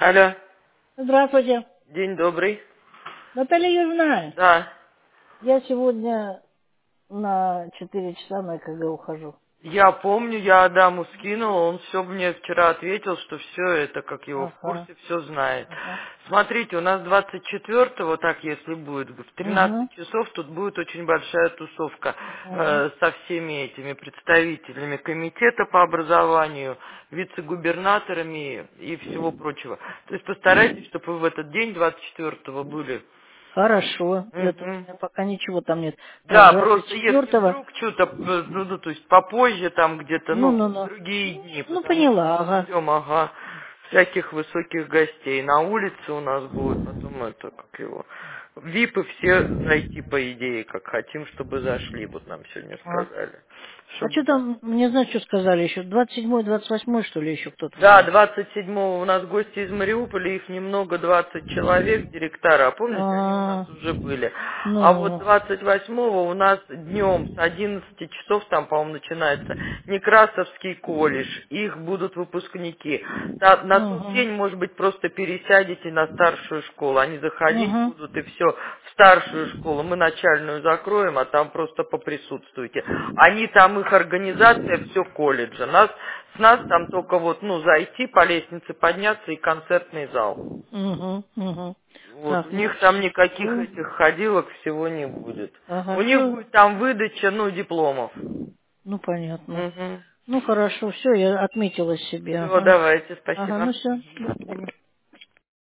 Алло, Здравствуйте. день добрый. Наталья Юрьевна, Да, я сегодня на 4 часа на ЭКГ ухожу. я помню, я Адаму скинула, он все мне вчера ответил, что все это, как его в Ага, курсе, все знает. ага. Смотрите, у нас 24-го, так если будет, в 13 Угу, часов тут будет очень большая тусовка угу. со всеми этими представителями комитета по образованию, вице-губернаторами и всего прочего. То есть постарайтесь, чтобы вы в этот день 24-го были. Хорошо. Это у Мгм. меня пока ничего там нет. Так, Да, двадцать просто если четвертого. вдруг что-то, ну, то есть попозже там где-то, ну, в Ну. другие дни, Ну, потому что поняла, ага. ждем, ага, всяких высоких гостей. На улице у нас будет, потом это, как его, випы все зайти, по идее, как хотим, чтобы зашли, вот нам сегодня А, сказали. а что Чтобы там, не знаю, что сказали еще, 27-й, 28-й, что ли, еще кто-то да, будет? 27-го у нас гости из Мариуполя, их немного, 20 человек, директора, а помните, они у нас А, уже были. А вот ну. 28-го у нас днем с 11 часов, там, по-моему, начинается Некрасовский колледж, их будут выпускники. На тот Угу, день, может быть, просто пересядете на старшую школу, они заходить угу, будут и все в старшую школу. Мы начальную закроем, а там просто поприсутствуйте. Они там, их организация, все колледжа. С нас там только вот, ну, зайти по лестнице, подняться и концертный зал. угу. Вот, у Так, ну них там никаких все. этих ходилок всего не будет. Ага, У них все. будет там выдача, ну, дипломов. Ну, понятно. Угу. Ну, хорошо, все, я отметила себе. Все, Ага. давайте, Ага, ну спасибо. все, до свидания.